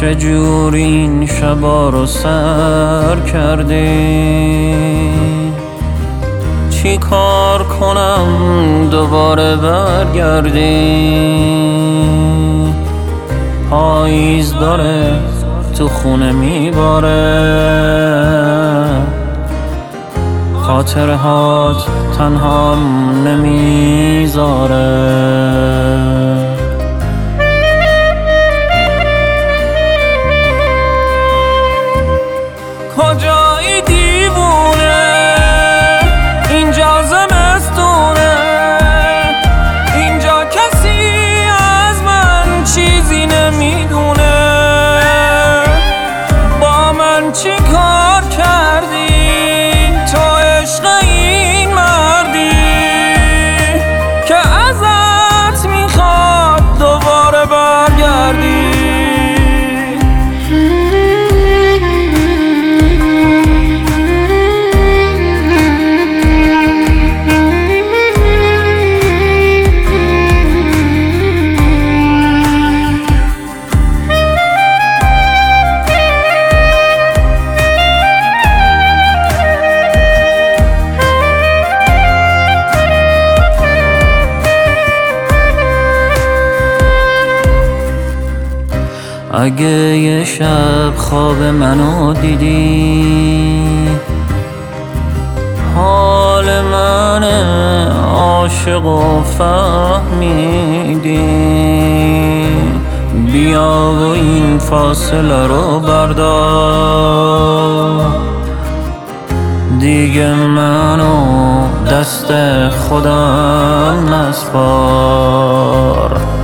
چجوری این شبا رو سر کردی؟ چی کار کنم دوباره برگردی؟ پاییز داره تو خونه میباره، خاطرهات تنها نمیذاره. کجایی دیوونه؟ اینجا زمستونه، اینجا کسی از من چیزی نمیدونه. با من چی کار کردی تو عشق این مردی که ازت میخواد دوباره برگردی؟ اگه یه شب خواب منو دیدی، حال من عاشق و فهمیدی، بیا و این فاصله رو بردار، دیگه منو دست خودم نسپار.